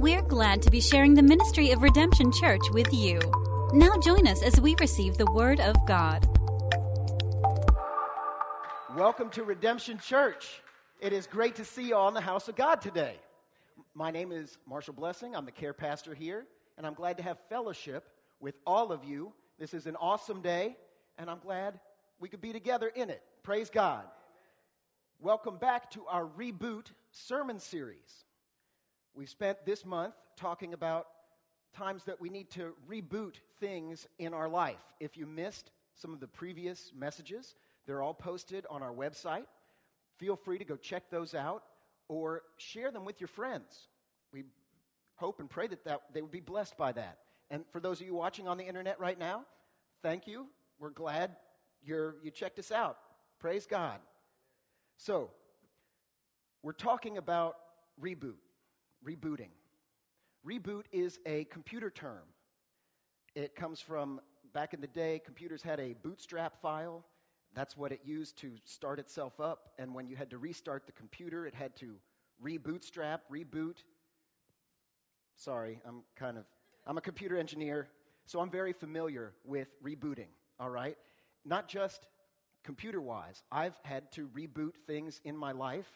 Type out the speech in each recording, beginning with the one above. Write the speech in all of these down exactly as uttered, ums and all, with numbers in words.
We're glad to be sharing the ministry of Redemption Church with you. Now join us as we receive the Word of God. Welcome to Redemption Church. It is great to see you all in the house of God today. My name is Marshall Blessing. I'm the care pastor here, and I'm glad to have fellowship with all of you. This is an awesome day, and I'm glad we could be together in it. Praise God. Welcome back to our Reboot sermon series. We've spent this month talking about times that we need to reboot things in our life. If you missed some of the previous messages, they're all posted on our website. Feel free to go check those out or share them with your friends. We hope and pray that, that they would be blessed by that. And for those of you watching on the internet right now, thank you. We're glad you're, you checked us out. Praise God. So, we're talking about reboot. Rebooting. Reboot is a computer term. It comes from back in the day, computers had a bootstrap file. That's what it used to start itself up. And when you had to restart the computer, it had to rebootstrap, reboot. Sorry, I'm kind of, I'm a computer engineer, so I'm very familiar with rebooting, all right? Not just computer-wise. I've had to reboot things in my life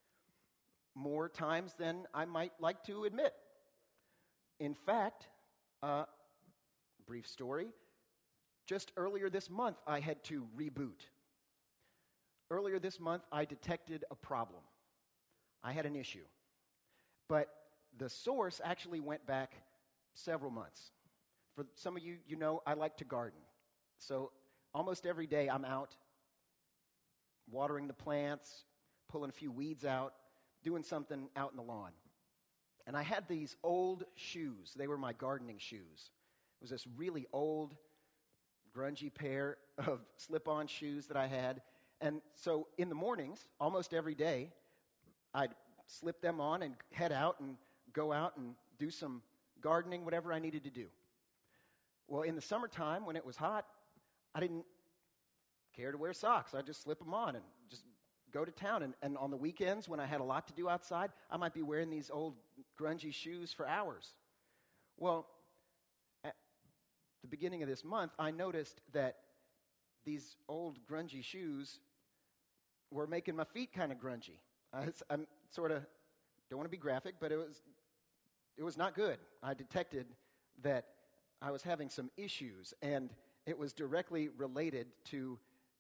more times than I might like to admit. In fact, uh, brief story, just earlier this month I had to reboot. Earlier this month I detected a problem. I had an issue. But the source actually went back several months. For some of you, you know I like to garden. So almost every day I'm out watering the plants, pulling a few weeds out, doing something out in the lawn. And I had these old shoes. They were my gardening shoes. It was this really old, grungy pair of slip-on shoes that I had. And so in the mornings, almost every day, I'd slip them on and head out and go out and do some gardening, whatever I needed to do. Well, in the summertime, when it was hot, I didn't care to wear socks. I'd just slip them on and just go to town. And, and on the weekends, when I had a lot to do outside, I might be wearing these old grungy shoes for hours. Well, at the beginning of this month, I noticed that these old grungy shoes were making my feet kind of grungy. I, I'm sort of, don't want to be graphic, but it was it was not good. I detected that I was having some issues, and it was directly related to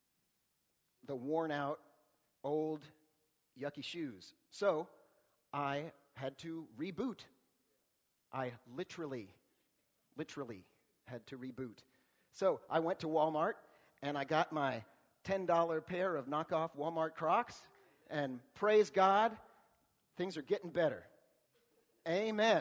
the worn-out, old, yucky shoes. So I had to reboot. I literally, literally had to reboot. So I went to Walmart, and I got my ten dollar pair of knockoff Walmart Crocs, and praise God, things are getting better. Amen.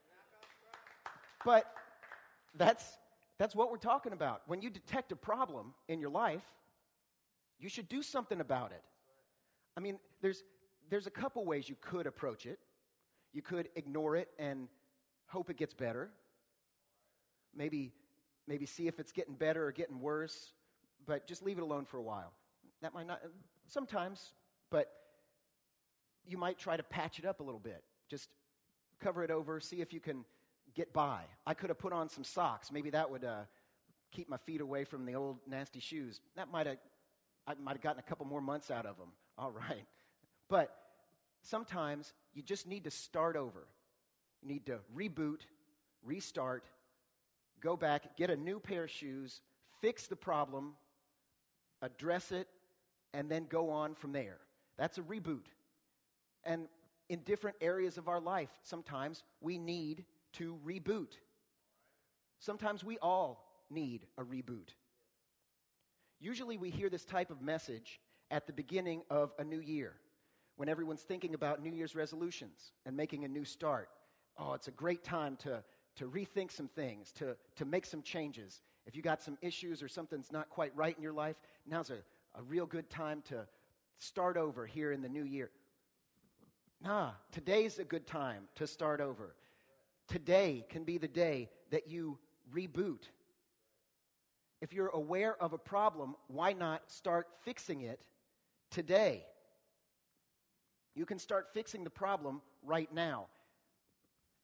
But that's that's what we're talking about. When you detect a problem in your life, you should do something about it. I mean, there's there's a couple ways you could approach it. You could ignore it and hope it gets better. Maybe maybe see if it's getting better or getting worse, but just leave it alone for a while. That might not, sometimes, but you might try to patch it up a little bit. Just cover it over, see if you can get by. I could have put on some socks. Maybe that would uh, keep my feet away from the old nasty shoes. That might have, I might have gotten a couple more months out of them. All right. But sometimes you just need to start over. You need to reboot, restart, go back, get a new pair of shoes, fix the problem, address it, and then go on from there. That's a reboot. And in different areas of our life, sometimes we need to reboot. Sometimes we all need a reboot. Usually we hear this type of message at the beginning of a new year, when everyone's thinking about New Year's resolutions and making a new start. Oh, it's a great time to, to rethink some things, to, to make some changes. If you got some issues or something's not quite right in your life, now's a, a real good time to start over here in the new year. Nah, today's a good time to start over. Today can be the day that you reboot. If you're aware of a problem, why not start fixing it today? You can start fixing the problem right now.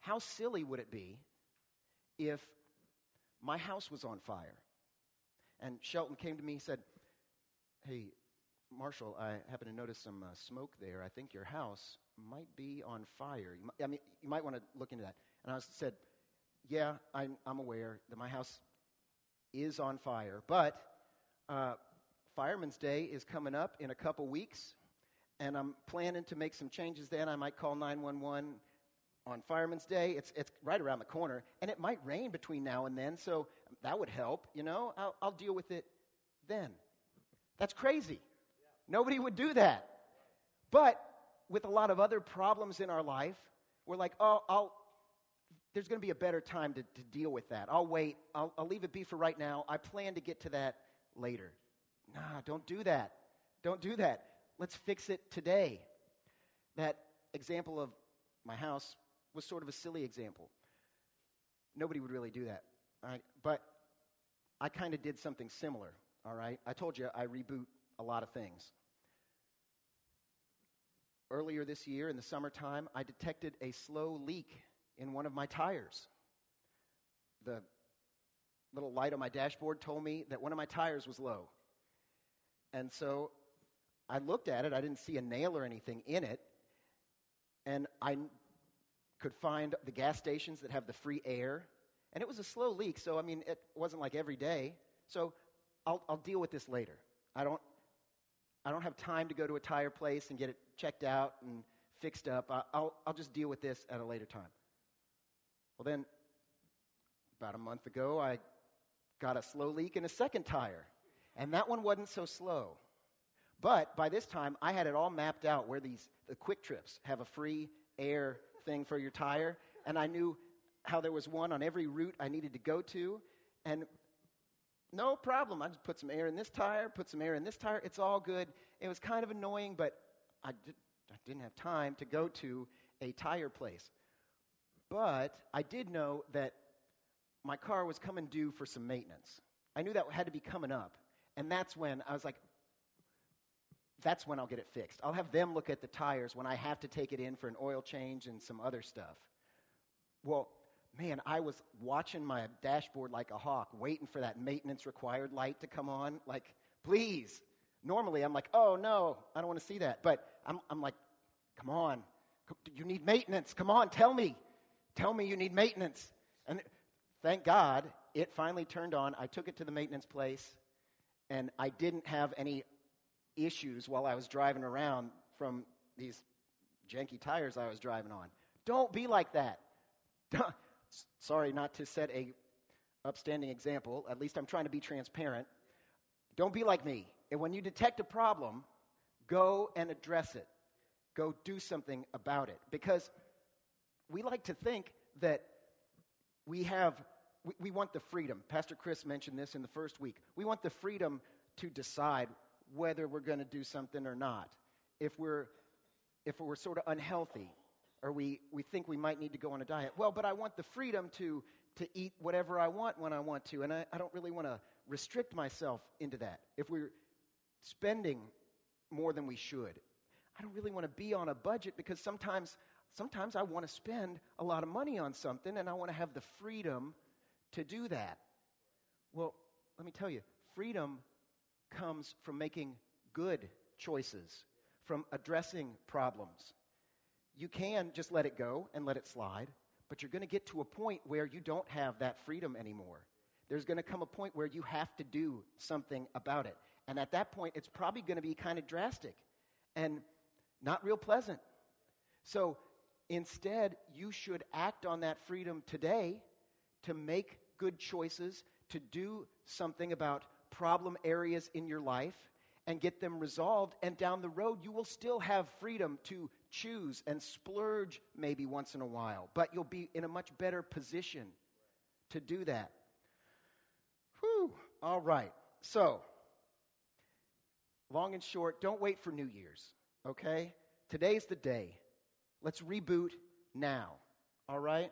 how silly would it be if my house was on fire? And Shelton came to me and said, hey, Marshall, I happen to notice some uh, smoke there. I think your house might be on fire. You might, I mean, you might want to look into that. And I said, yeah, I'm, I'm aware that my house is on fire. But uh, Fireman's Day is coming up in a couple weeks, and I'm planning to make some changes then. I might call nine one one on Fireman's Day. It's it's right around the corner, and it might rain between now and then, so that would help, you know. I'll, I'll deal with it then. That's crazy. Nobody would do that. But with a lot of other problems in our life, we're like, oh, I'll, there's going to be a better time to, to deal with that. I'll wait. I'll, I'll leave it be for right now. I plan to get to that later. Nah, don't do that. Don't do that. Let's fix it today. That example of my house was sort of a silly example. Nobody would really do that. All right? But I kind of did something similar. All right? I told you I reboot a lot of things. Earlier this year in the summertime, I detected a slow leak in one of my tires. The little light on my dashboard told me that one of my tires was low. And so I looked at it. I didn't see a nail or anything in it. And I could find the gas stations that have the free air. And it was a slow leak, so, I mean, it wasn't like every day. So I'll, I'll deal with this later. I don't, I don't have time to go to a tire place and get it checked out and fixed up. I, I'll, I'll just deal with this at a later time. Well, then, about a month ago, I got a slow leak in a second tire. And that one wasn't so slow. But by this time, I had it all mapped out where these the Quick Trips have a free air thing for your tire. And I knew how there was one on every route I needed to go to. And no problem. I just put some air in this tire, put some air in this tire. It's all good. It was kind of annoying, but I, did, I didn't have time to go to a tire place. But I did know that my car was coming due for some maintenance. I knew that had to be coming up. And that's when I was like, that's when I'll get it fixed. I'll have them look at the tires when I have to take it in for an oil change and some other stuff. Well, man, I was watching my dashboard like a hawk, waiting for that maintenance required light to come on. Like, please. Normally, I'm like, oh, no, I don't want to see that. But I'm, I'm like, come on. You need maintenance. Come on, tell me. Tell me you need maintenance. And thank God, it finally turned on. I took it to the maintenance place, and I didn't have any issues while I was driving around from these janky tires I was driving on. Don't be like that. Sorry not to set a upstanding example. At least I'm trying to be transparent. Don't be like me. And when you detect a problem, go and address it. Go do something about it. Because we like to think that we have, we, we want the freedom. Pastor Chris mentioned this in the first week. We want the freedom to decide whether we're going to do something or not. If we're, if we're sort of unhealthy, or we, we think we might need to go on a diet. Well, but I want the freedom to, to eat whatever I want when I want to, and I, I don't really want to restrict myself into that. If we're spending more than we should, I don't really want to be on a budget because sometimes, sometimes I want to spend a lot of money on something, and I want to have the freedom to do that. Well, let me tell you, freedom comes from making good choices, from addressing problems. You can just let it go and let it slide, but you're going to get to a point where you don't have that freedom anymore. There's going to come a point where you have to do something about it. And at that point, it's probably going to be kind of drastic and not real pleasant. So instead, you should act on that freedom today to make good choices, to do something about problem areas in your life and get them resolved. And down the road, you will still have freedom to choose and splurge maybe once in a while, but you'll be in a much better position to do that. Whew. All right. So, long and short, don't wait for New Year's, okay? Today's the day. Let's reboot now, all right?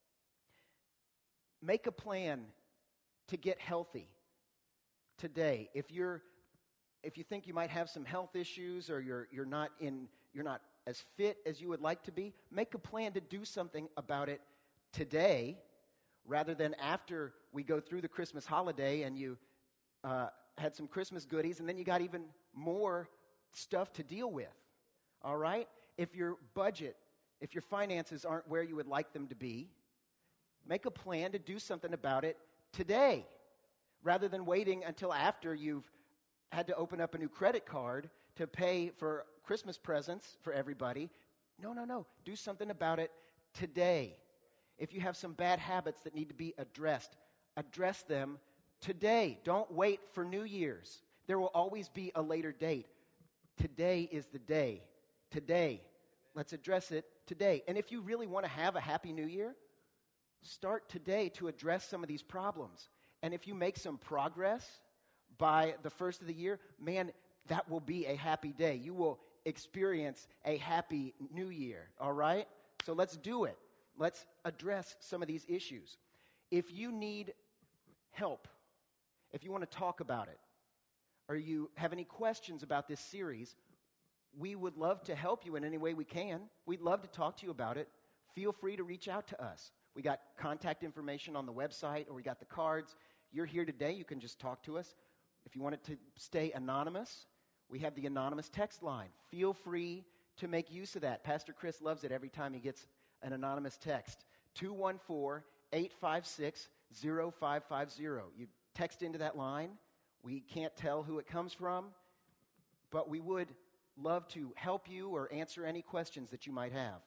Make a plan to get healthy today. If you're if you think you might have some health issues or you're you're not in you're not as fit as you would like to be, make a plan to do something about it today rather than after we go through the Christmas holiday and you uh, had some Christmas goodies and then you got even more stuff to deal with. All right? If your budget, if your finances aren't where you would like them to be, make a plan to do something about it today rather than waiting until after you've had to open up a new credit card to pay for Christmas presents for everybody. No, no, no. Do something about it today. If you have some bad habits that need to be addressed, address them today. Don't wait for New Year's. There will always be a later date. Today is the day. Today. Let's address it today. And if you really want to have a happy New Year, start today to address some of these problems. And if you make some progress by the first of the year, man, that will be a happy day. You will experience a happy New Year, all right? So let's do it. Let's address some of these issues. If you need help, if you want to talk about it, or you have any questions about this series, we would love to help you in any way we can. We'd love to talk to you about it. Feel free to reach out to us. We got contact information on the website, or we got the cards. You're here today, you can just talk to us. If you want it to stay anonymous, we have the anonymous text line. Feel free to make use of that. Pastor Chris loves it every time he gets an anonymous text. two one four, eight five six, zero five five zero. You text into that line. We can't tell who it comes from, but we would love to help you or answer any questions that you might have.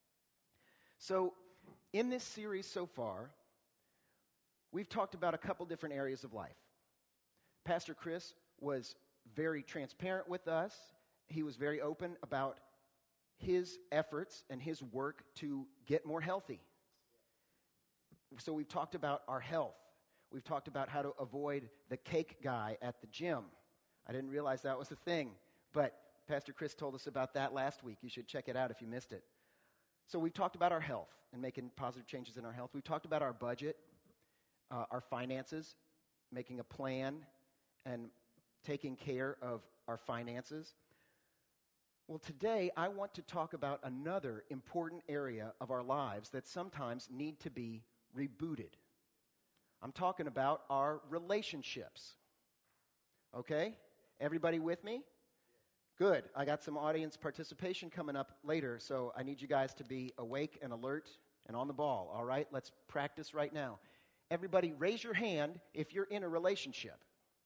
So, in this series so far, we've talked about a couple different areas of life. Pastor Chris was very transparent with us. He was very open about his efforts and his work to get more healthy. So we've talked about our health. We've talked about how to avoid the cake guy at the gym. I didn't realize that was a thing, but Pastor Chris told us about that last week. You should check it out if you missed it. So we've talked about our health and making positive changes in our health. We've talked about our budget, uh, our finances, making a plan and taking care of our finances. Well, today I want to talk about another important area of our lives that sometimes need to be rebooted. I'm talking about our relationships. Okay? Everybody with me? Good. I got some audience participation coming up later, so I need you guys to be awake and alert and on the ball, all right? Let's practice right now. Everybody, raise your hand if you're in a relationship.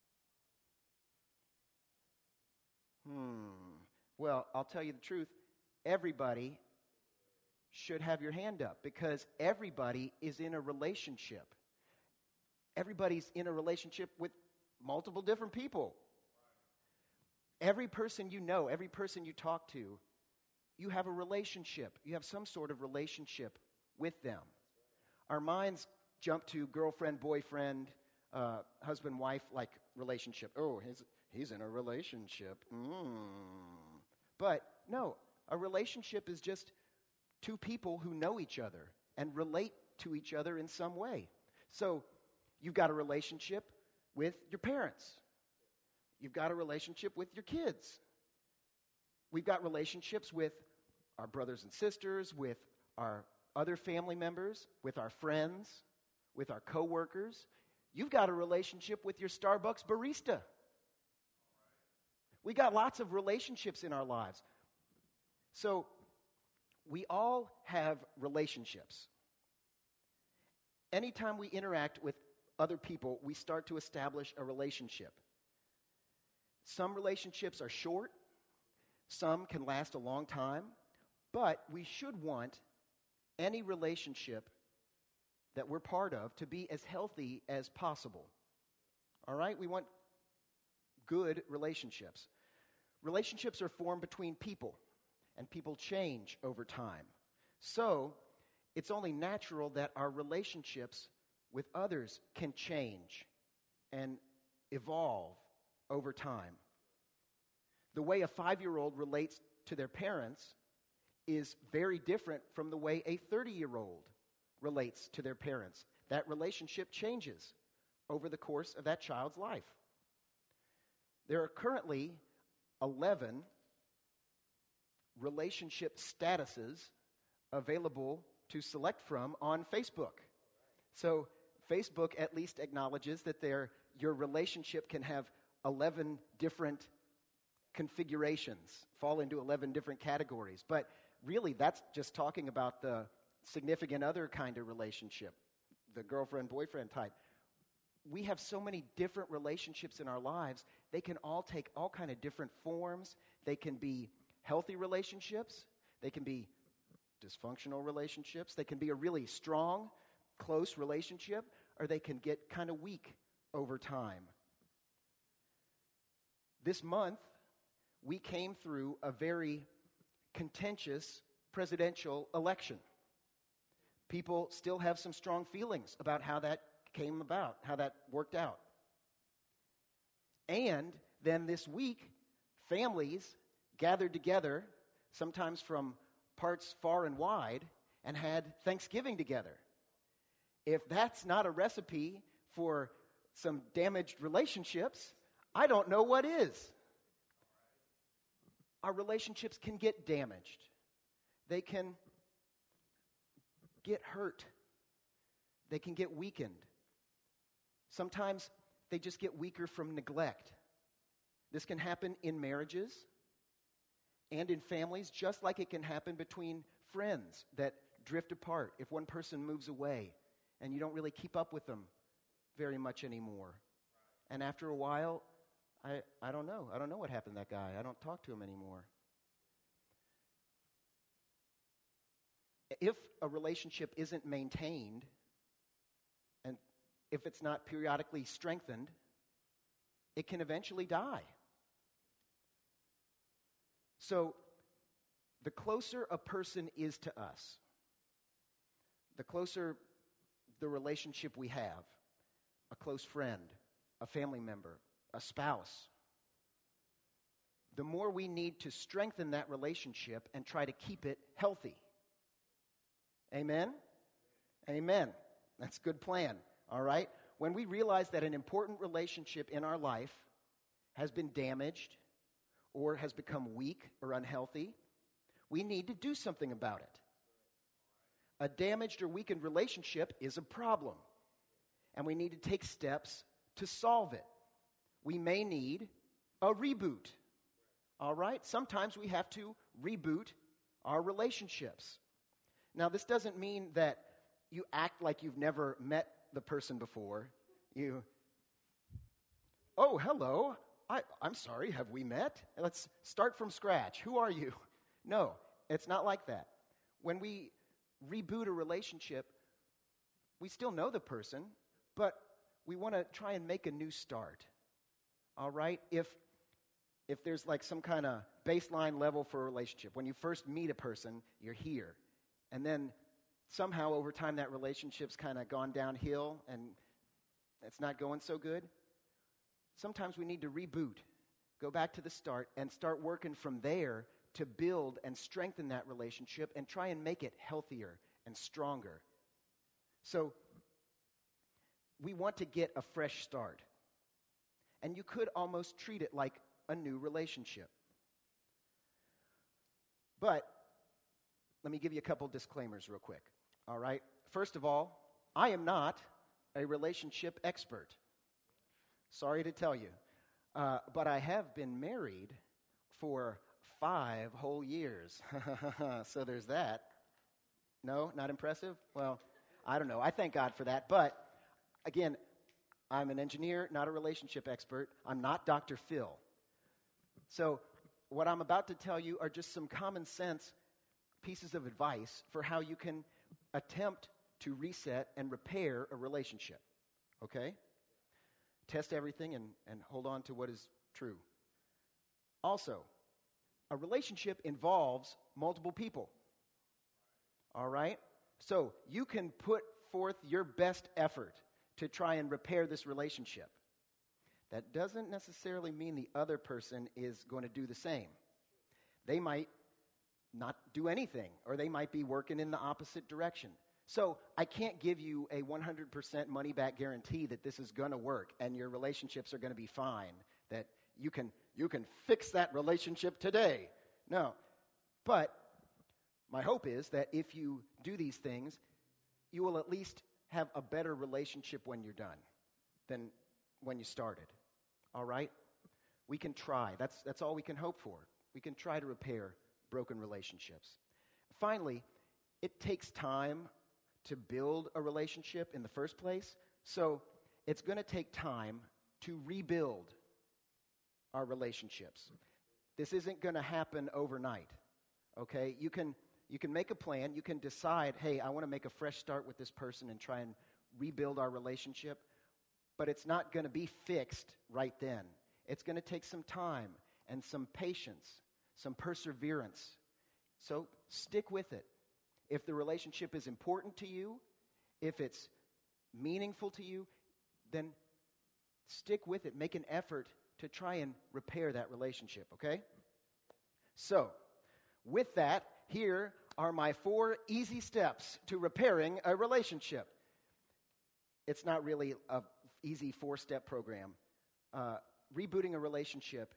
Hmm. Well, I'll tell you the truth. Everybody should have your hand up because everybody is in a relationship. Everybody's in a relationship with multiple different people. Every person you know, every person you talk to, you have a relationship. You have some sort of relationship with them. Our minds jump to girlfriend, boyfriend, uh, husband, wife, like relationship. Oh, he's, he's in a relationship. Mm. But no, a relationship is just two people who know each other and relate to each other in some way. So you've got a relationship with your parents. You've got a relationship with your kids. We've got relationships with our brothers and sisters, with our other family members, with our friends, with our coworkers. You've got a relationship with your Starbucks barista. We got lots of relationships in our lives. So we all have relationships. Anytime we interact with other people, we start to establish a relationship. Some relationships are short, some can last a long time, but we should want any relationship that we're part of to be as healthy as possible. All right? We want good relationships. Relationships are formed between people, and people change over time. So, it's only natural that our relationships with others can change and evolve over time. The way a five-year-old relates to their parents is very different from the way a thirty-year-old relates to their parents. That relationship changes over the course of that child's life. There are currently eleven relationship statuses available to select from on Facebook. So Facebook at least acknowledges that their, your relationship can have eleven different configurations, fall into eleven different categories. But really, that's just talking about the significant other kind of relationship, the girlfriend-boyfriend type. We have so many different relationships in our lives. They can all take all kind of different forms. They can be healthy relationships. They can be dysfunctional relationships. They can be a really strong, close relationship, or they can get kind of weak over time. This month, we came through a very contentious presidential election. People still have some strong feelings about how that came about, how that worked out. And then this week, families gathered together, sometimes from parts far and wide, and had Thanksgiving together. If that's not a recipe for some damaged relationships, I don't know what is. Our relationships can get damaged. They can get hurt. They can get weakened. Sometimes they just get weaker from neglect. This can happen in marriages and in families, just like it can happen between friends that drift apart if one person moves away and you don't really keep up with them very much anymore. And after a while, I, I don't know. I don't know what happened to that guy. I don't talk to him anymore. If a relationship isn't maintained, and if it's not periodically strengthened, it can eventually die. So, the closer a person is to us, the closer the relationship we have, a close friend, a family member, a spouse, the more we need to strengthen that relationship and try to keep it healthy. Amen? Amen. That's a good plan, all right? When we realize that an important relationship in our life has been damaged or has become weak or unhealthy, we need to do something about it. A damaged or weakened relationship is a problem, and we need to take steps to solve it. We may need a reboot, all right? Sometimes we have to reboot our relationships. Now, this doesn't mean that you act like you've never met the person before. You, oh, hello, I, I'm sorry, have we met? Let's start from scratch. Who are you? No, it's not like that. When we reboot a relationship, we still know the person, but we want to try and make a new start. All right? If if there's like some kind of baseline level for a relationship, when you first meet a person, you're here. And then somehow over time that relationship's kind of gone downhill and it's not going so good. Sometimes we need to reboot, go back to the start, and start working from there to build and strengthen that relationship and try and make it healthier and stronger. So we want to get a fresh start. And you could almost treat it like a new relationship. But let me give you a couple disclaimers real quick. All right? First of all, I am not a relationship expert. Sorry to tell you. Uh, but I have been married for five whole years. So there's that. No? Not impressive? Well, I don't know. I thank God for that. But, again, I'm an engineer, not a relationship expert. I'm not Doctor Phil. So what I'm about to tell you are just some common sense pieces of advice for how you can attempt to reset and repair a relationship. Okay? Test everything and, and hold on to what is true. Also, a relationship involves multiple people. All right? So you can put forth your best effort to try and repair this relationship. That doesn't necessarily mean the other person is going to do the same. They might not do anything, or they might be working in the opposite direction. So I can't give you a one hundred percent money-back guarantee that this is going to work and your relationships are going to be fine, that you can you can fix that relationship today. No. But My hope is that if you do these things, you will at least have a better relationship when you're done than when you started. All right? We can try. That's, that's all we can hope for. We can try to repair broken relationships. Finally, it takes time to build a relationship in the first place, so it's going to take time to rebuild our relationships. This isn't going to happen overnight, okay? You can you can make a plan. You can decide, hey, I want to make a fresh start with this person and try and rebuild our relationship, but it's not going to be fixed right then. It's going to take some time and some patience, some perseverance. So stick with it. If the relationship is important to you, if it's meaningful to you, then stick with it. Make an effort to try and repair that relationship, okay? So, with that, here are my four easy steps to repairing a relationship. It's not really an easy four-step program. Uh, rebooting a relationship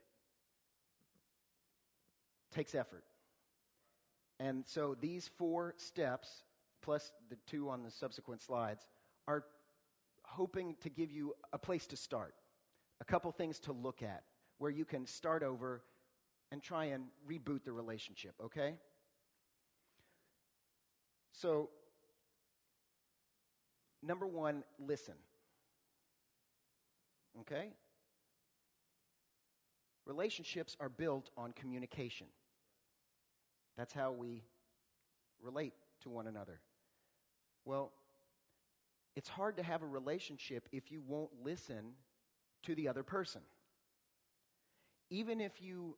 takes effort. And so these four steps, plus the two on the subsequent slides, are hoping to give you a place to start, a couple things to look at, where you can start over and try and reboot the relationship, okay? So, number one, listen. Okay? Relationships are built on communication. That's how we relate to one another. Well, it's hard to have a relationship if you won't listen to the other person. Even if you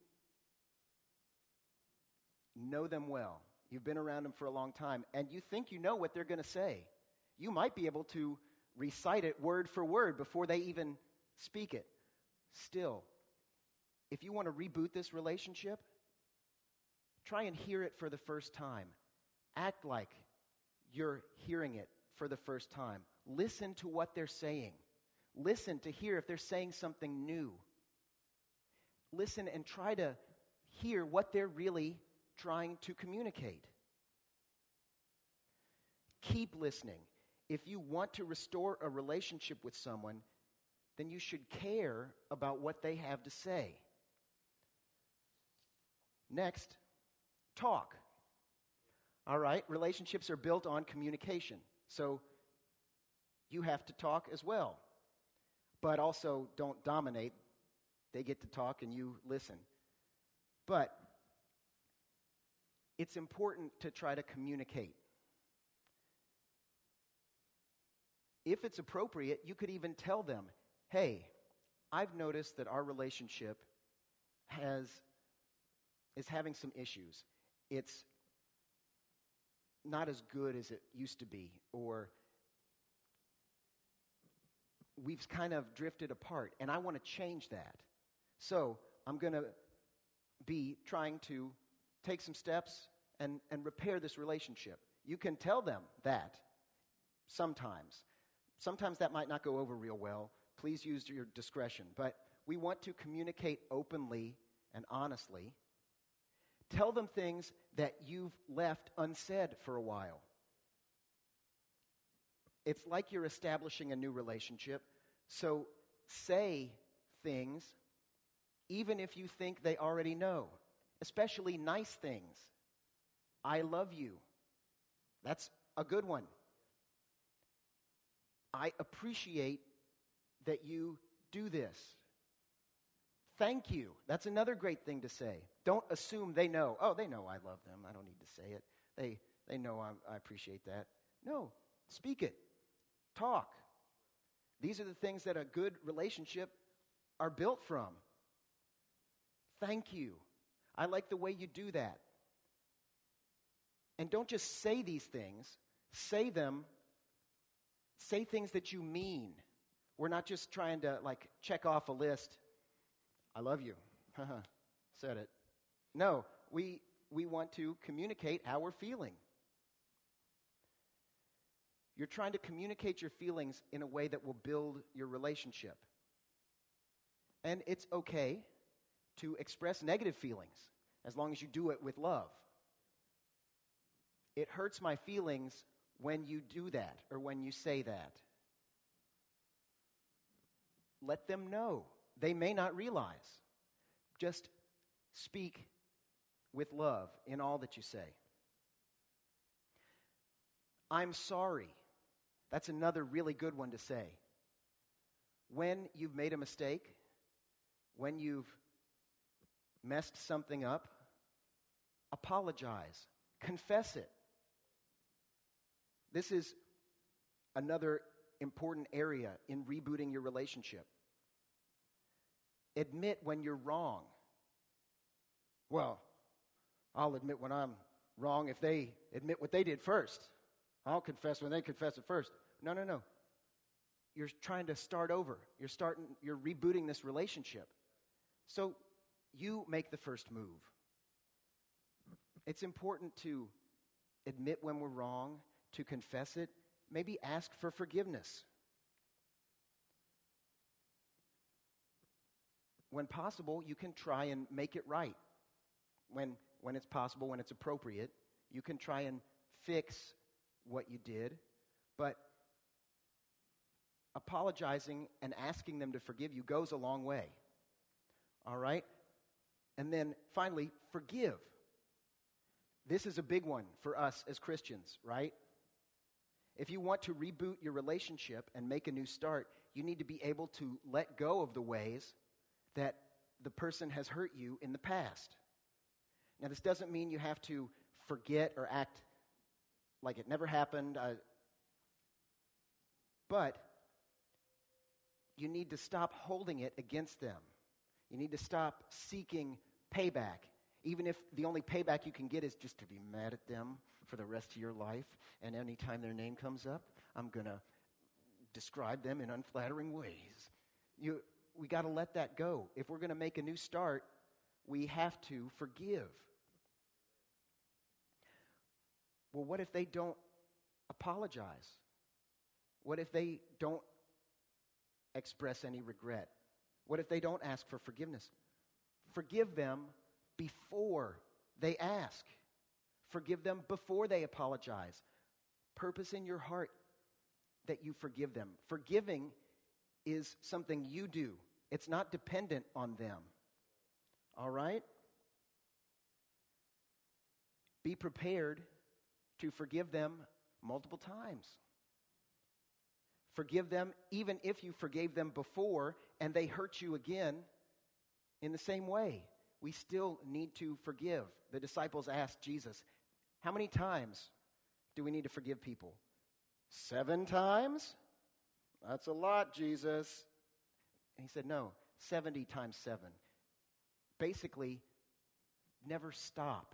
know them well, you've been around them for a long time, and you think you know what they're going to say, you might be able to recite it word for word before they even speak it. Still, if you want to reboot this relationship, try and hear it for the first time. Act like you're hearing it for the first time. Listen to what they're saying. Listen to hear if they're saying something new. Listen and try to hear what they're really trying to communicate. Keep listening. If you want to restore a relationship with someone, then you should care about what they have to say. Next, talk. All right, relationships are built on communication. So you have to talk as well. But also don't dominate. They get to talk and you listen. But it's important to try to communicate. If it's appropriate, you could even tell them, hey, I've noticed that our relationship has is having some issues. It's not as good as it used to be, or we've kind of drifted apart, and I want to change that. So I'm going to be trying to take some steps and, and repair this relationship. You can tell them that sometimes. Sometimes that might not go over real well. Please use your discretion. But we want to communicate openly and honestly. Tell them things that you've left unsaid for a while. It's like you're establishing a new relationship. So say things even if you think they already know, especially nice things. I love you. That's a good one. I appreciate that you do this. Thank you. That's another great thing to say. Don't assume they know. Oh, they know I love them. I don't need to say it. They they know I, I appreciate that. No, speak it. Talk. These are the things that a good relationship are built from. Thank you. I like the way you do that. And don't just say these things. Say them. Say things that you mean. We're not just trying to, like, check off a list. I love you. Said it. No, we we want to communicate how we're feeling. You're trying to communicate your feelings in a way that will build your relationship. And it's okay to express negative feelings as long as you do it with love. it hurts my feelings when you do that or when you say that. Let them know. They may not realize. Just speak with love in all that you say. I'm sorry. That's another really good one to say. When you've made a mistake, when you've messed something up, apologize. Confess it. This is another important area in rebooting your relationship. Admit when you're wrong. Well, I'll admit when I'm wrong if they admit what they did first. I'll confess when they confess it first. No, no, no. You're trying to start over. You're starting, you're rebooting this relationship. So you make the first move. It's important to admit when we're wrong, to confess it, maybe ask for forgiveness. When possible, you can try and make it right. When, when it's possible, when it's appropriate, you can try and fix what you did, but apologizing and asking them to forgive you goes a long way. All right? And then finally, forgive. This is a big one for us as Christians, right? If you want to reboot your relationship and make a new start, you need to be able to let go of the ways that the person has hurt you in the past. Now, this doesn't mean you have to forget or act like it never happened, uh, but you need to stop holding it against them. You need to stop seeking payback, even if the only payback you can get is just to be mad at them for the rest of your life, and anytime their name comes up, I'm going to describe them in unflattering ways. You, we got to let that go. If we're going to make a new start, we have to forgive. Well, what if they don't apologize? What if they don't express any regret? What if they don't ask for forgiveness? Forgive them before they ask. Forgive them before they apologize. Purpose in your heart that you forgive them. Forgiving is something you do. It's not dependent on them. All right? Be prepared to forgive them multiple times. Forgive them even if you forgave them before and they hurt you again in the same way. We still need to forgive. The disciples asked Jesus, how many times do we need to forgive people? Seven times? That's a lot, Jesus. And he said, no, seventy times seven. Basically, never stop.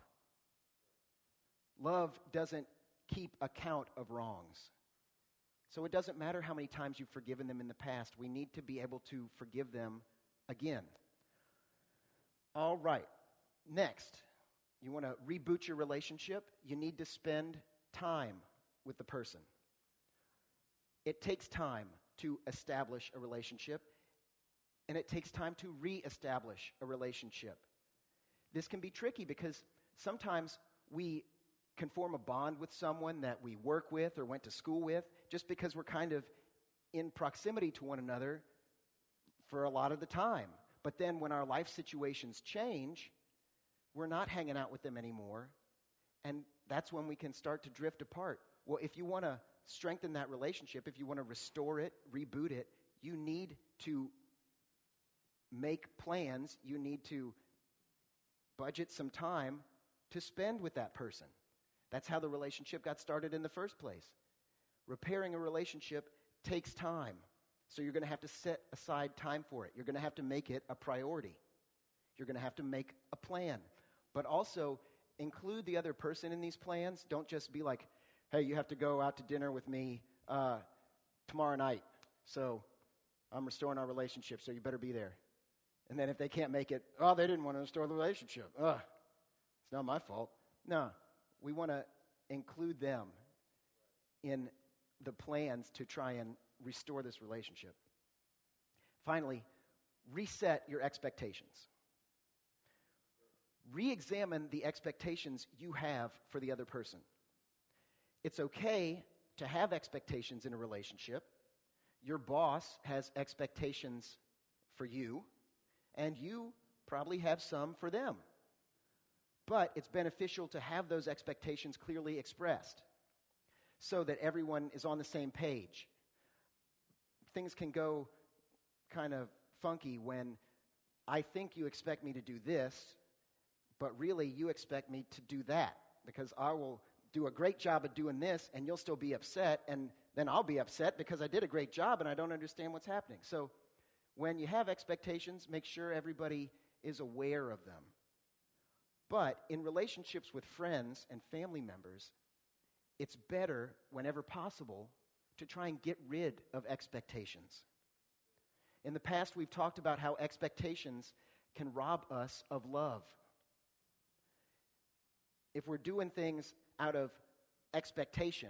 Love doesn't keep account of wrongs. So it doesn't matter how many times you've forgiven them in the past. We need to be able to forgive them again. All right. Next, you want to reboot your relationship? You need to spend time with the person. It takes time to establish a relationship, and it takes time to reestablish a relationship. This can be tricky because sometimes we can form a bond with someone that we work with or went to school with just because we're kind of in proximity to one another for a lot of the time. But then when our life situations change, we're not hanging out with them anymore, and that's when we can start to drift apart. Well, if you want to strengthen that relationship, if you want to restore it, reboot it, you need to make plans. You need to budget some time to spend with that person. That's how the relationship got started in the first place. Repairing a relationship takes time. So you're going to have to set aside time for it. You're going to have to make it a priority. You're going to have to make a plan. But also include the other person in these plans. Don't just be like, hey, you have to go out to dinner with me uh, tomorrow night. So I'm restoring our relationship, so you better be there. And then if they can't make it, oh, they didn't want to restore the relationship. Ugh, it's not my fault. No. We want to include them in the plans to try and restore this relationship. Finally, reset your expectations. Re-examine the expectations you have for the other person. It's okay to have expectations in a relationship. Your boss has expectations for you, and you probably have some for them. But it's beneficial to have those expectations clearly expressed so that everyone is on the same page. Things can go kind of funky when I think you expect me to do this, but really you expect me to do that, because I will do a great job of doing this and you'll still be upset, and then I'll be upset because I did a great job and I don't understand what's happening. So when you have expectations, make sure everybody is aware of them. But in relationships with friends and family members, it's better, whenever possible, to try and get rid of expectations. In the past, we've talked about how expectations can rob us of love. If we're doing things out of expectation,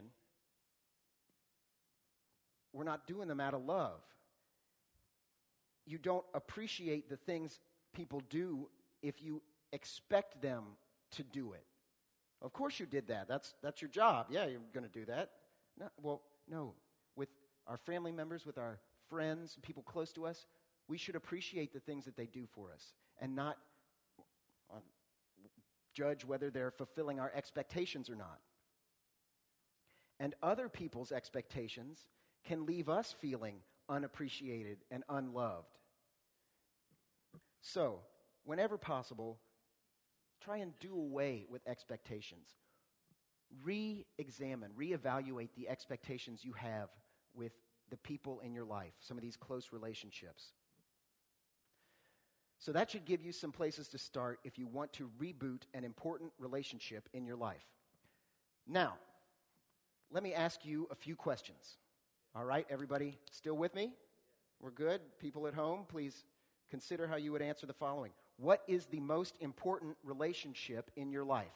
we're not doing them out of love. You don't appreciate the things people do if you expect them to do it. Of course you did that. That's that's your job. Yeah, you're going to do that. No, well, no. With our family members, with our friends, people close to us, we should appreciate the things that they do for us and not uh, judge whether they're fulfilling our expectations or not. And other people's expectations can leave us feeling unappreciated and unloved. So, whenever possible, try and do away with expectations. Re-examine, re-evaluate the expectations you have with the people in your life, some of these close relationships. So that should give you some places to start if you want to reboot an important relationship in your life. Now, let me ask you a few questions. All right, everybody still with me? We're good? People at home, please consider how you would answer the following. What is the most important relationship in your life?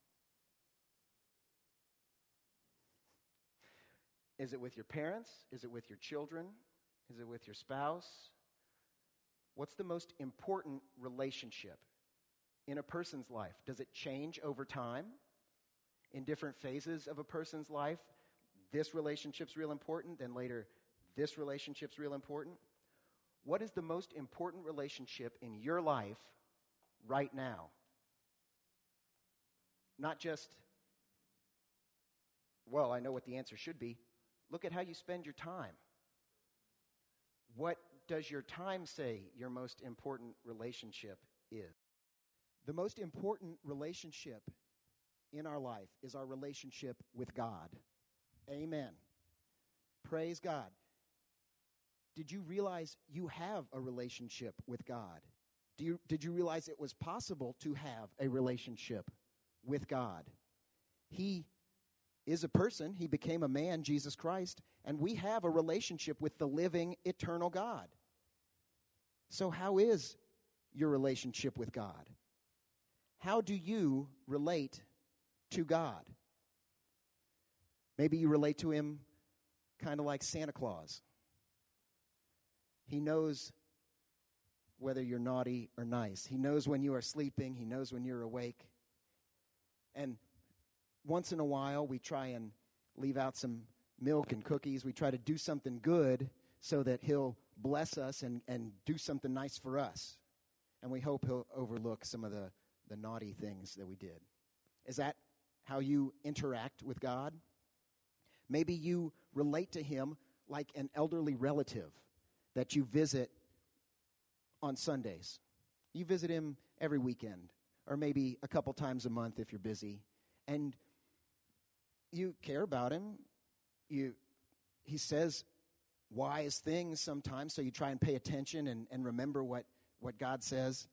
Is it with your parents? Is it with your children? Is it with your spouse? What's the most important relationship in a person's life? Does it change over time? In different phases of a person's life, this relationship's real important, then later this relationship's real important. What is the most important relationship in your life right now? Not just, well, I know what the answer should be. Look at how you spend your time. What does your time say your most important relationship is? The most important relationship in our life is our relationship with God. Amen. Praise God. Did you realize you have a relationship with God? Do you, did you realize it was possible to have a relationship with God? He is a person. He became a man, Jesus Christ, and we have a relationship with the living, eternal God. So how is your relationship with God? How do you relate to God? Maybe you relate to him kind of like Santa Claus. He knows whether you're naughty or nice. He knows when you are sleeping. He knows when you're awake. And once in a while, we try and leave out some milk and cookies. We try to do something good so that he'll bless us and, and do something nice for us. And we hope he'll overlook some of the, the naughty things that we did. Is that how you interact with God? Maybe you relate to him like an elderly relative that you visit on Sundays. You visit him every weekend, or maybe a couple times a month if you're busy. And you care about him. You, he says wise things sometimes, so you try and pay attention and, and remember what, what God says.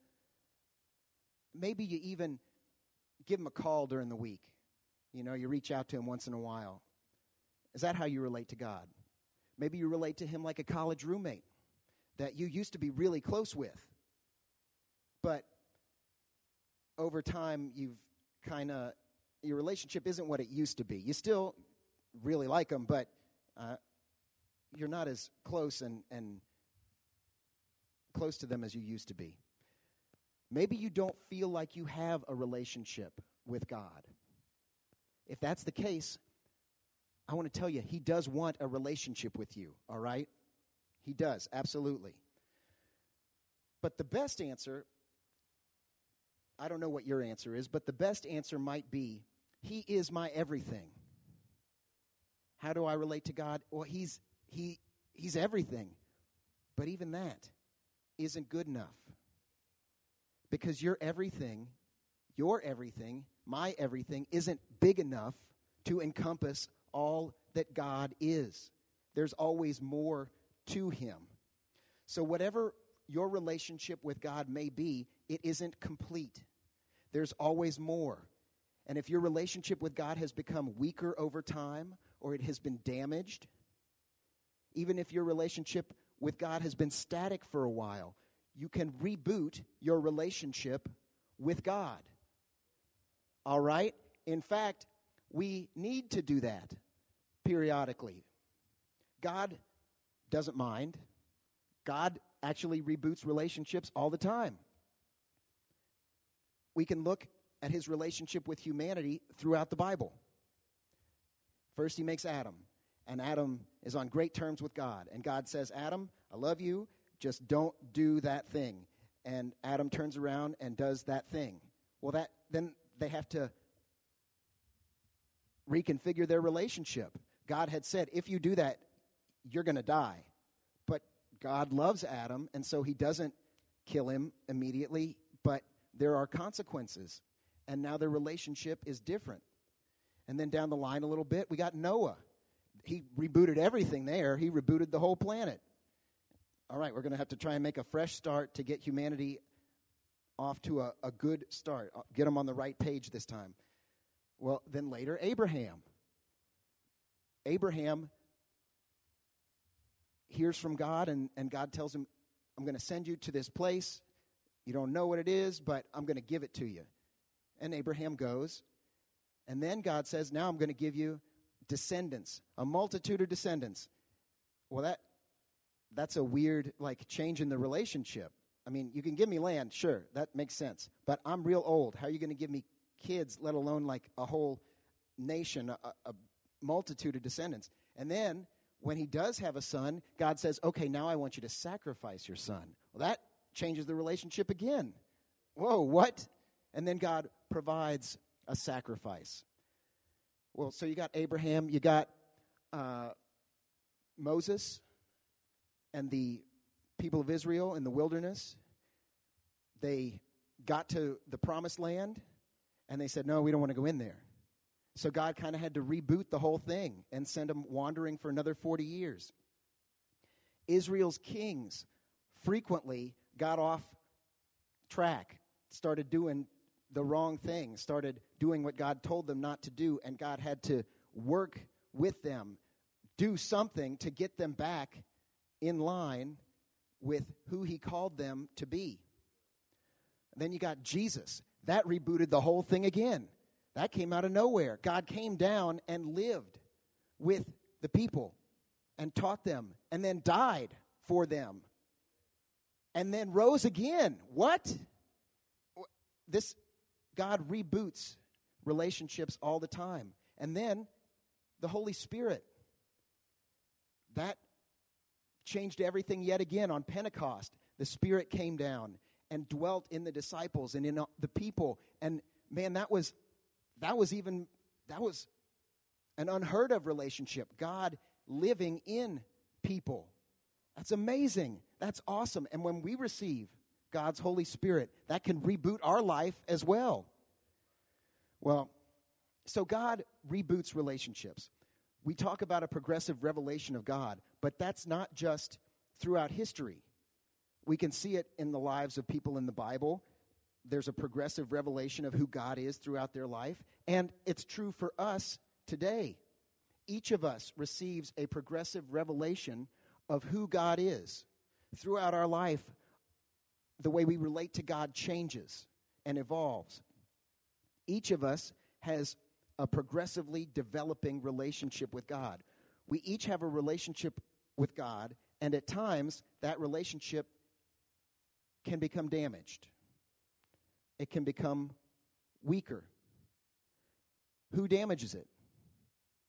Maybe you even give him a call during the week. You know, you reach out to him once in a while. Is that how you relate to God? Maybe you relate to him like a college roommate that you used to be really close with. But over time, you've kind of, your relationship isn't what it used to be. You still really like them, but uh, you're not as close and, and close to them as you used to be. Maybe you don't feel like you have a relationship with God. If that's the case, I want to tell you, he does want a relationship with you, all right? He does, absolutely. But the best answer, I don't know what your answer is, but the best answer might be, he is my everything. How do I relate to God? Well, he's he he's everything. But even that isn't good enough. Because your everything, your everything, my everything isn't big enough to encompass all that God is. There's always more to him. So whatever your relationship with God may be, it isn't complete. There's always more. And if your relationship with God has become weaker over time, or it has been damaged, even if your relationship with God has been static for a while, you can reboot your relationship with God. All right? In fact, we need to do that periodically. God doesn't mind. God actually reboots relationships all the time. We can look at his relationship with humanity throughout the Bible. First, he makes Adam, and Adam is on great terms with God. And God says, Adam, I love you, just don't do that thing. And Adam turns around and does that thing. Well, that then they have to reconfigure their relationship. God had said, if you do that, you're going to die. But God loves Adam, and so he doesn't kill him immediately, but there are consequences. And now their relationship is different. And then down the line a little bit, we got Noah. He rebooted everything there. He rebooted the whole planet. All right, we're going to have to try and make a fresh start to get humanity off to a, a good start, get them on the right page this time. Well, then later, Abraham. Abraham hears from God, and, and God tells him, I'm going to send you to this place. You don't know what it is, but I'm going to give it to you. And Abraham goes. And then God says, now I'm going to give you descendants, a multitude of descendants. Well, that that's a weird, like, change in the relationship. I mean, you can give me land, sure, that makes sense. But I'm real old. How are you going to give me kids, let alone, like, a whole nation, a, a multitude of descendants? And then, when he does have a son, God says, okay, now I want you to sacrifice your son. Well, that changes the relationship again. Whoa, what? And then God provides a sacrifice. Well, so you got Abraham, you got uh, Moses and the people of Israel in the wilderness. They got to the promised land, and they said, no, we don't want to go in there. So God kind of had to reboot the whole thing and send them wandering for another forty years. Israel's kings frequently got off track, started doing the wrong thing, started doing what God told them not to do, and God had to work with them, do something to get them back in line with who he called them to be. And then you got Jesus. That rebooted the whole thing again. That came out of nowhere. God came down and lived with the people and taught them and then died for them and then rose again. What? This God reboots relationships all the time. And then the Holy Spirit. That changed everything yet again on Pentecost. The Spirit came down and dwelt in the disciples and in the people. And man, that was that was even that was an unheard of relationship. God living in people. That's amazing. That's awesome. And when we receive God's Holy Spirit, that can reboot our life as well. Well, so God reboots relationships. We talk about a progressive revelation of God, but that's not just throughout history. We can see it in the lives of people in the Bible. There's a progressive revelation of who God is throughout their life, and it's true for us today. Each of us receives a progressive revelation of who God is. Throughout our life, the way we relate to God changes and evolves. Each of us has a progressively developing relationship with God. We each have a relationship with God, and at times that relationship can become damaged. It can become weaker. Who damages it?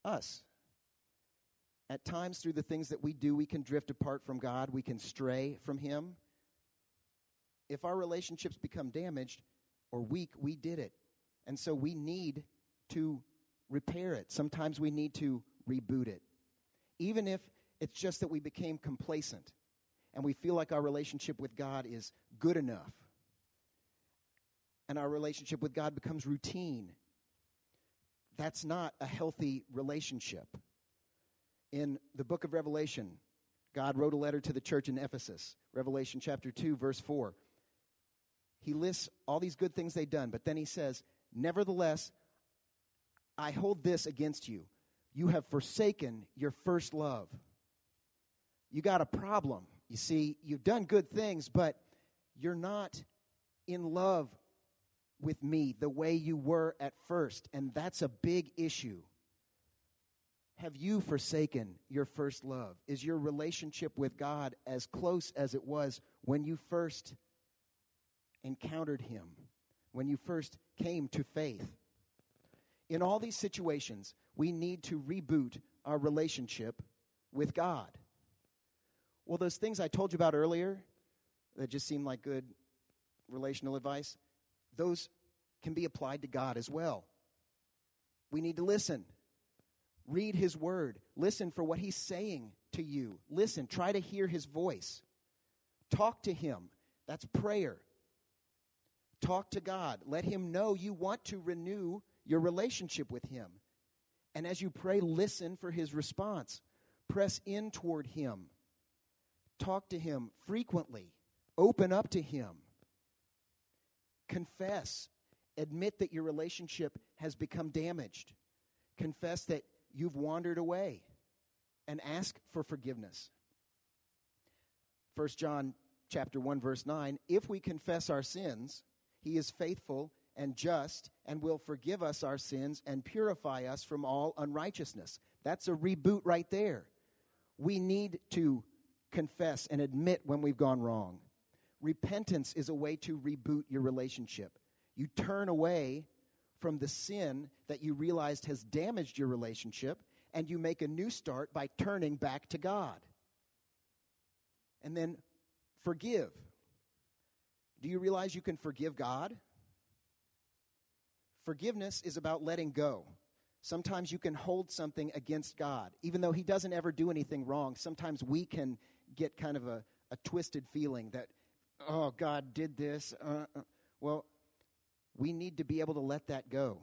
us. At times, through the things that we do, we can drift apart from God. We can stray from Him. If our relationships become damaged or weak, we did it. And so we need to repair it. Sometimes we need to reboot it. Even if it's just that we became complacent and we feel like our relationship with God is good enough, and our relationship with God becomes routine, that's not a healthy relationship. In the book of Revelation, God wrote a letter to the church in Ephesus, Revelation chapter two, verse four. He lists all these good things they've done, but then he says, nevertheless, I hold this against you. You have forsaken your first love. You got a problem. You see, you've done good things, but you're not in love with me the way you were at first, and that's a big issue. Have you forsaken your first love? Is your relationship with God as close as it was when you first encountered Him, when you first came to faith? In all these situations, we need to reboot our relationship with God. Well, those things I told you about earlier that just seemed like good relational advice, those can be applied to God as well. We need to listen. Read His Word. Listen for what He's saying to you. Listen. Try to hear His voice. Talk to Him. That's prayer. Talk to God. Let Him know you want to renew your relationship with Him. And as you pray, listen for His response. Press in toward Him. Talk to Him frequently. Open up to Him. Confess. Admit that your relationship has become damaged. Confess that you've wandered away, and ask for forgiveness. First John chapter one, verse nine, if we confess our sins, He is faithful and just and will forgive us our sins and purify us from all unrighteousness. That's a reboot right there. We need to confess and admit when we've gone wrong. Repentance is a way to reboot your relationship. You turn away from the sin that you realized has damaged your relationship, and you make a new start by turning back to God. And then forgive. Do you realize you can forgive God? Forgiveness is about letting go. Sometimes you can hold something against God. Even though He doesn't ever do anything wrong, sometimes we can get kind of a, a twisted feeling that, oh, God did this. Uh, uh. Well, we need to be able to let that go.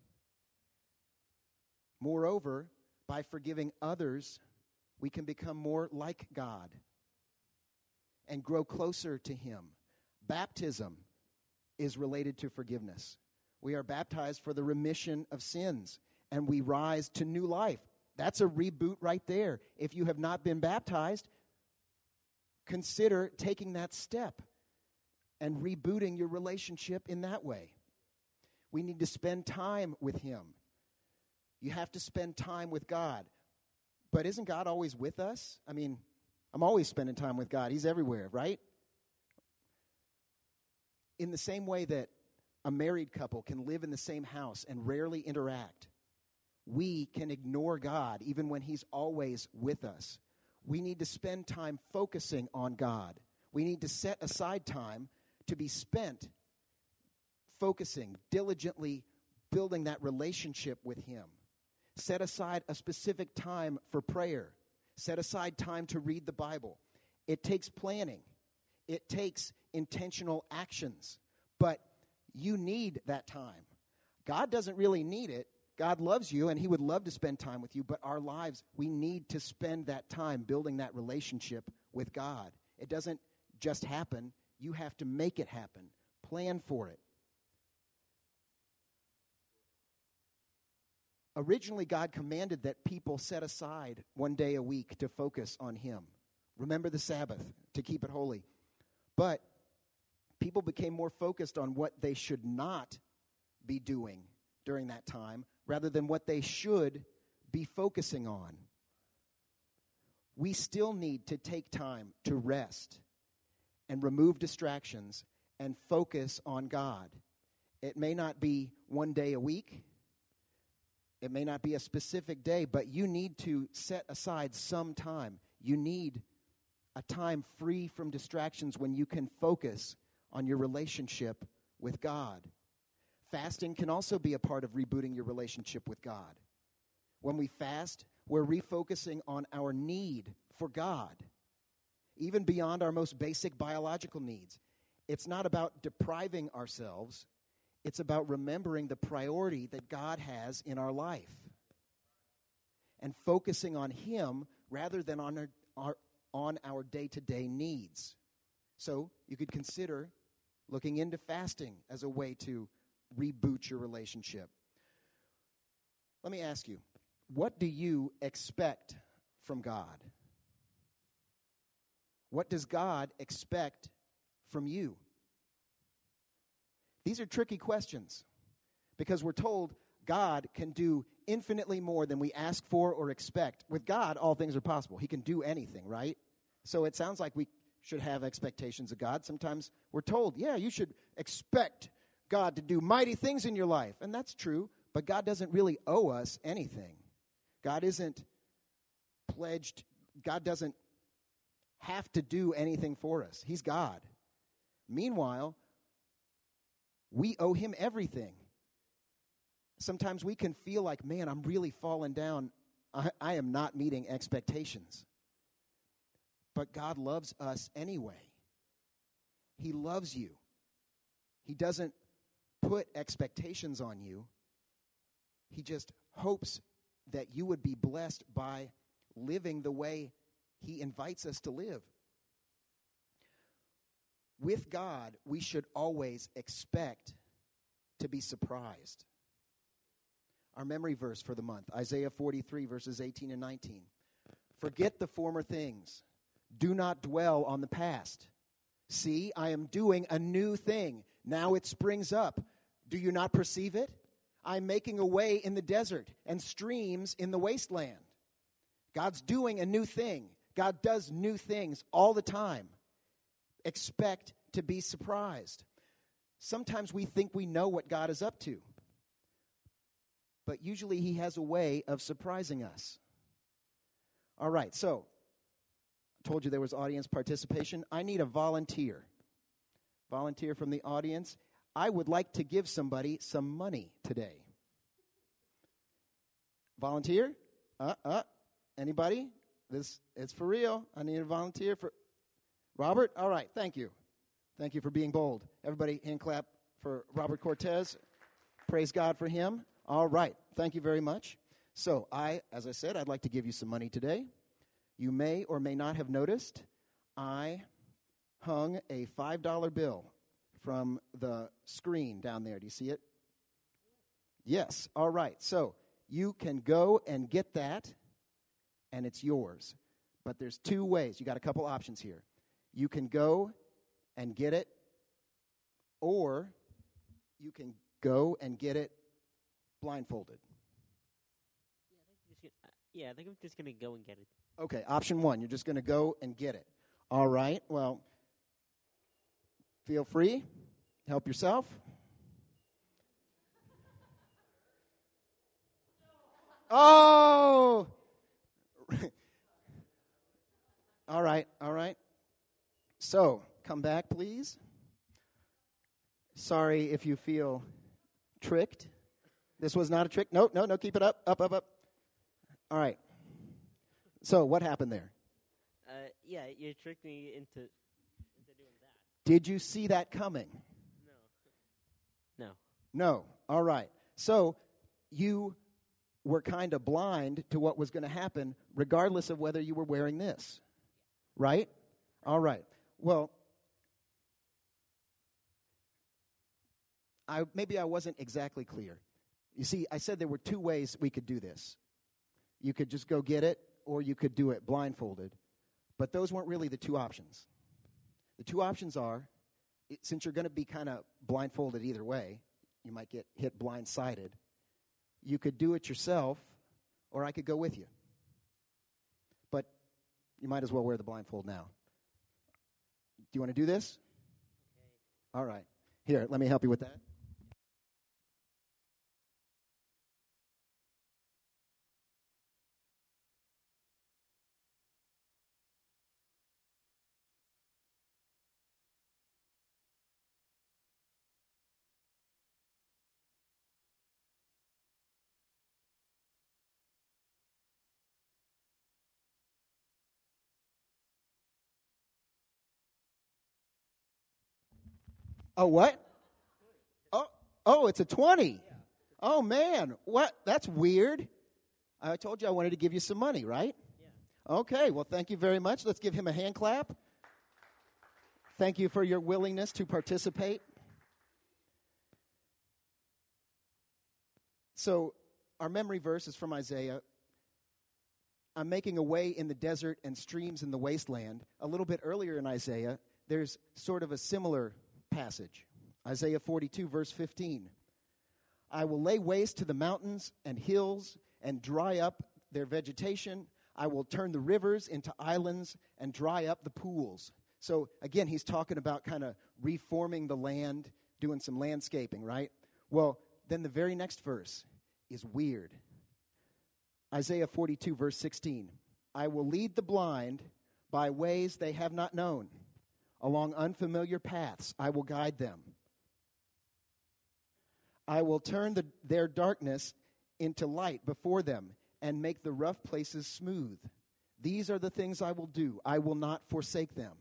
Moreover, by forgiving others, we can become more like God and grow closer to Him. Baptism is related to forgiveness. We are baptized for the remission of sins, and we rise to new life. That's a reboot right there. If you have not been baptized, consider taking that step and rebooting your relationship in that way. We need to spend time with Him. You have to spend time with God. But isn't God always with us? I mean, I'm always spending time with God. He's everywhere, right? In the same way that a married couple can live in the same house and rarely interact, we can ignore God even when He's always with us. We need to spend time focusing on God. We need to set aside time to be spent focusing, diligently building that relationship with Him. Set aside a specific time for prayer. Set aside time to read the Bible. It takes planning. It takes intentional actions. But you need that time. God doesn't really need it. God loves you, and He would love to spend time with you. But our lives, we need to spend that time building that relationship with God. It doesn't just happen. You have to make it happen. Plan for it. Originally, God commanded that people set aside one day a week to focus on Him. Remember the Sabbath, to keep it holy. But people became more focused on what they should not be doing during that time rather than what they should be focusing on. We still need to take time to rest and remove distractions and focus on God. It may not be one day a week. It may not be a specific day, but you need to set aside some time. You need a time free from distractions when you can focus on your relationship with God. Fasting can also be a part of rebooting your relationship with God. When we fast, we're refocusing on our need for God, even beyond our most basic biological needs. It's not about depriving ourselves. It's about remembering the priority that God has in our life and focusing on Him rather than on our, our, on our day-to-day needs. So you could consider looking into fasting as a way to reboot your relationship. Let me ask you, what do you expect from God? What does God expect from you? These are tricky questions because we're told God can do infinitely more than we ask for or expect. With God, all things are possible. He can do anything, right? So it sounds like we should have expectations of God. Sometimes we're told, yeah, you should expect God to do mighty things in your life. And that's true, but God doesn't really owe us anything. God isn't pledged. God doesn't have to do anything for us. He's God. Meanwhile, we owe Him everything. Sometimes we can feel like, man, I'm really falling down. I, I am not meeting expectations. But God loves us anyway. He loves you. He doesn't put expectations on you. He just hopes that you would be blessed by living the way He invites us to live. With God, we should always expect to be surprised. Our memory verse for the month, Isaiah forty-three, verses eighteen and nineteen. Forget the former things. Do not dwell on the past. See, I am doing a new thing. Now it springs up. Do you not perceive it? I'm making a way in the desert and streams in the wasteland. God's doing a new thing. God does new things all the time. Expect to be surprised. Sometimes we think we know what God is up to, but usually He has a way of surprising us. All right, so I told you there was audience participation. I need a volunteer. Volunteer from the audience. I would like to give somebody some money today. Volunteer? Uh, uh, anybody? This, it's for real. I need a volunteer for... Robert? All right, thank you. Thank you for being bold. Everybody, hand clap for Robert Cortez. Praise God for him. All right, thank you very much. So I, as I said, I'd like to give you some money today. You may or may not have noticed, I hung a five dollar bill from the screen down there. Do you see it? Yes, all right. So you can go and get that, and it's yours. But there's two ways. You got a couple options here. You can go and get it, or you can go and get it blindfolded. Yeah, I think I'm just going to go and get it. Okay, option one, you're just going to go and get it. All right, well, feel free. Help yourself. Oh! All right, all right. So, come back, please. Sorry if you feel tricked. This was not a trick. No, no, no, keep it up, up, up, up. All right. So, what happened there? Uh, yeah, you tricked me into, into doing that. Did you see that coming? No. No. No. All right. So, you were kind of blind to what was going to happen, regardless of whether you were wearing this. Right? All right. Well, I maybe I wasn't exactly clear. You see, I said there were two ways we could do this. You could just go get it, or you could do it blindfolded. But those weren't really the two options. The two options are, it, since you're going to be kind of blindfolded either way, you might get hit blindsided, you could do it yourself, or I could go with you. But you might as well wear the blindfold now. Do you want to do this? Okay. All right. Here, let me help you with that. Oh, what? Oh, oh, it's a twenty. Oh, man. What? That's weird. I told you I wanted to give you some money, right? Yeah. Okay, well, thank you very much. Let's give him a hand clap. Thank you for your willingness to participate. So, our memory verse is from Isaiah. I'm making a way in the desert and streams in the wasteland. A little bit earlier in Isaiah, there's sort of a similar passage. Isaiah forty-two, verse fifteen. I will lay waste to the mountains and hills and dry up their vegetation. I will turn the rivers into islands and dry up the pools. So, again, he's talking about kind of reforming the land, doing some landscaping, right? Well, then the very next verse is weird. Isaiah forty-two, verse sixteen. I will lead the blind by ways they have not known. Along unfamiliar paths I will guide them. I will turn the, their darkness into light before them and make the rough places smooth. These are the things I will do. I will not forsake them.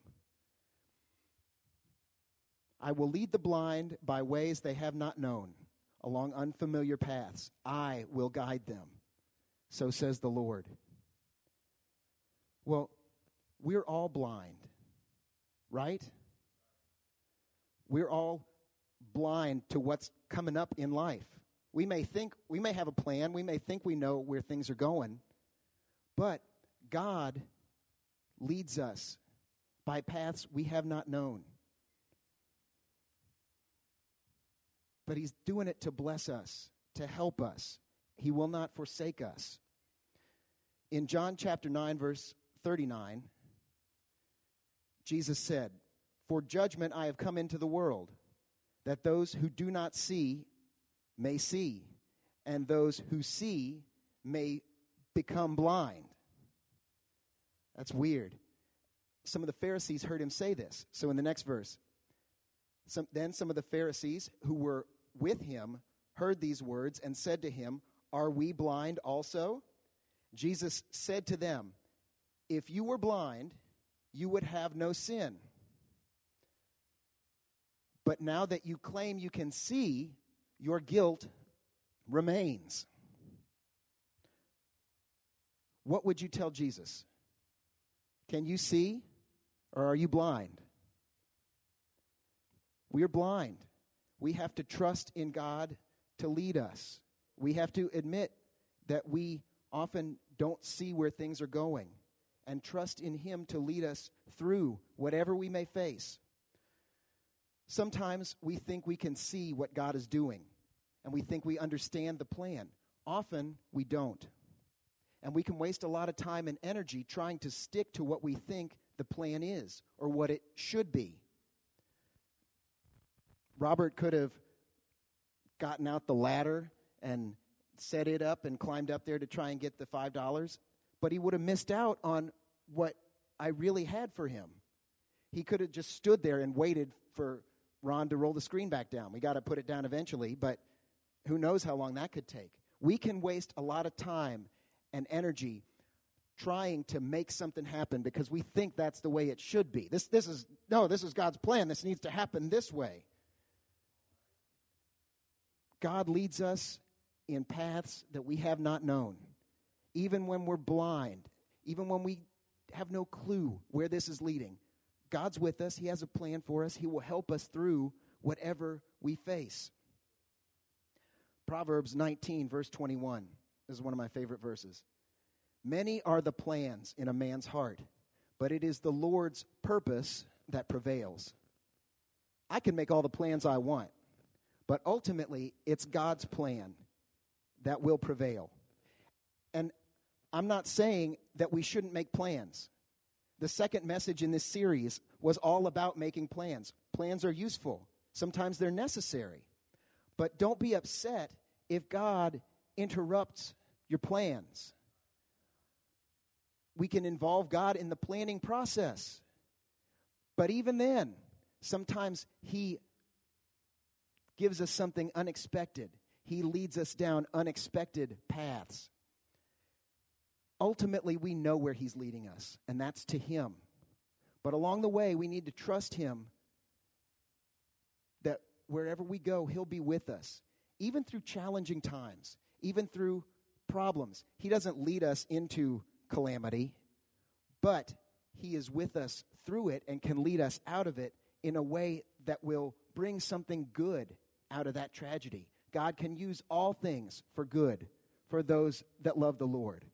I will lead the blind by ways they have not known, along unfamiliar paths. I will guide them. So says the Lord. Well, we're all blind, right? We're all blind to what's coming up in life. We may think, we may have a plan, we may think we know where things are going, but God leads us by paths we have not known. But he's doing it to bless us, to help us. He will not forsake us. In John chapter nine, verse thirty-nine, Jesus said, "For judgment I have come into the world, that those who do not see may see, and those who see may become blind." That's weird. Some of the Pharisees heard him say this. So in the next verse, some, then some of the Pharisees who were with him heard these words and said to him, "Are we blind also?" Jesus said to them, "If you were blind, you would have no sin. But now that you claim you can see, your guilt remains." What would you tell Jesus? Can you see, or are you blind? We are blind. We have to trust in God to lead us. We have to admit that we often don't see where things are going and trust in Him to lead us through whatever we may face. Sometimes we think we can see what God is doing, and we think we understand the plan. Often we don't. And we can waste a lot of time and energy trying to stick to what we think the plan is or what it should be. Robert could have gotten out the ladder and set it up and climbed up there to try and get the five dollars, but he would have missed out on what I really had for him. He could have just stood there and waited for Ron to roll the screen back down. We got to put it down eventually, but who knows how long that could take. We can waste a lot of time and energy trying to make something happen because we think that's the way it should be. This, this is, no, this is God's plan. This needs to happen this way. God leads us in paths that we have not known. Even when we're blind, even when we have no clue where this is leading, God's with us. He has a plan for us. He will help us through whatever we face. Proverbs nineteen, verse twenty-one. This is one of my favorite verses. Many are the plans in a man's heart, but it is the Lord's purpose that prevails. I can make all the plans I want, but ultimately it's God's plan that will prevail. And I'm not saying that we shouldn't make plans. The second message in this series was all about making plans. Plans are useful. Sometimes they're necessary. But don't be upset if God interrupts your plans. We can involve God in the planning process. But even then, sometimes He gives us something unexpected. He leads us down unexpected paths. Ultimately, we know where He's leading us, and that's to Him. But along the way, we need to trust Him that wherever we go, he'll be with us, even through challenging times, even through problems. He doesn't lead us into calamity, but he is with us through it and can lead us out of it in a way that will bring something good out of that tragedy. God can use all things for good for those that love the Lord.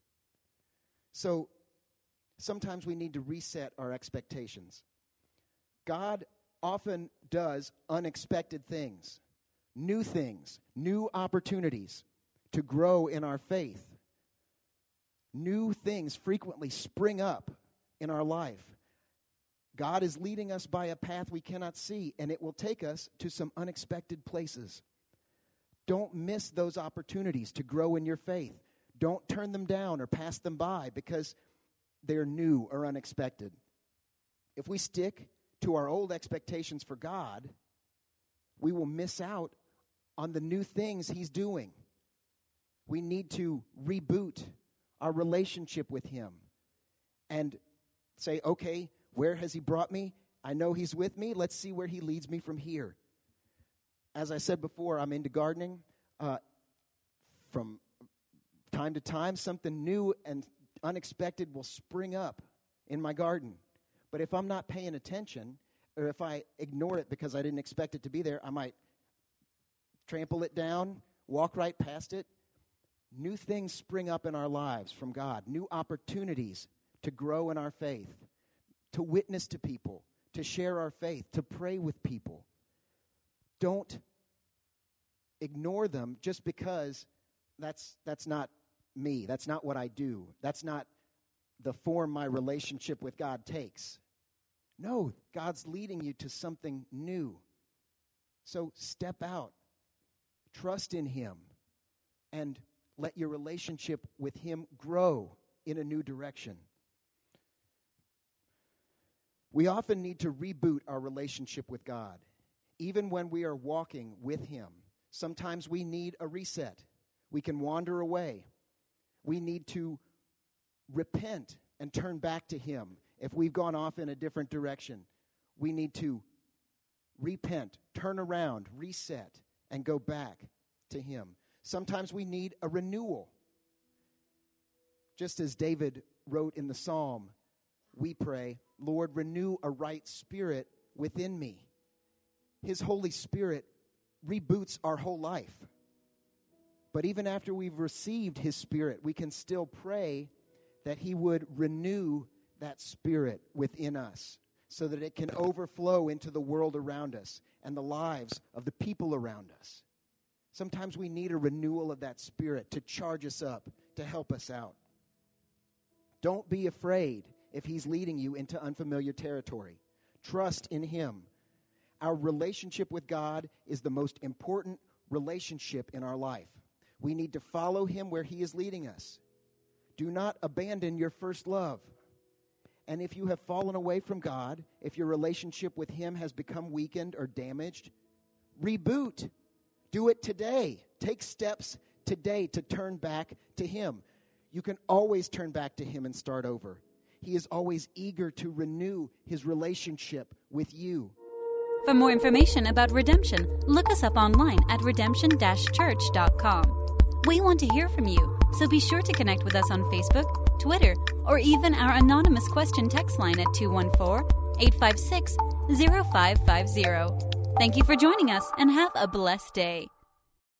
So sometimes we need to reset our expectations. God often does unexpected things, new things, new opportunities to grow in our faith. New things frequently spring up in our life. God is leading us by a path we cannot see, and it will take us to some unexpected places. Don't miss those opportunities to grow in your faith. Don't turn them down or pass them by because they're new or unexpected. If we stick to our old expectations for God, we will miss out on the new things he's doing. We need to reboot our relationship with him and say, okay, where has he brought me? I know he's with me. Let's see where he leads me from here. As I said before, I'm into gardening. Uh, from time to time, something new and unexpected will spring up in my garden. But if I'm not paying attention, or if I ignore it because I didn't expect it to be there, I might trample it down, walk right past it. New things spring up in our lives from God, new opportunities to grow in our faith, to witness to people, to share our faith, to pray with people. Don't ignore them just because that's that's not me. That's not what I do. That's not the form my relationship with God takes. No, God's leading you to something new. So step out, trust in him, and let your relationship with him grow in a new direction. We often need to reboot our relationship with God, even when we are walking with him. Sometimes we need a reset. We can wander away. We need to repent and turn back to him. If we've gone off in a different direction, we need to repent, turn around, reset, and go back to him. Sometimes we need a renewal. Just as David wrote in the psalm, we pray, Lord, renew a right spirit within me. His Holy Spirit reboots our whole life. But even after we've received his Spirit, we can still pray that he would renew that Spirit within us so that it can overflow into the world around us and the lives of the people around us. Sometimes we need a renewal of that Spirit to charge us up, to help us out. Don't be afraid if he's leading you into unfamiliar territory. Trust in him. Our relationship with God is the most important relationship in our life. We need to follow him where he is leading us. Do not abandon your first love. And if you have fallen away from God, if your relationship with him has become weakened or damaged, reboot. Do it today. Take steps today to turn back to him. You can always turn back to him and start over. He is always eager to renew his relationship with you. For more information about Redemption, look us up online at redemption dash church dot com. We want to hear from you, so be sure to connect with us on Facebook, Twitter, or even our anonymous question text line at two one four, eight five six, zero five five zero. Thank you for joining us, and have a blessed day.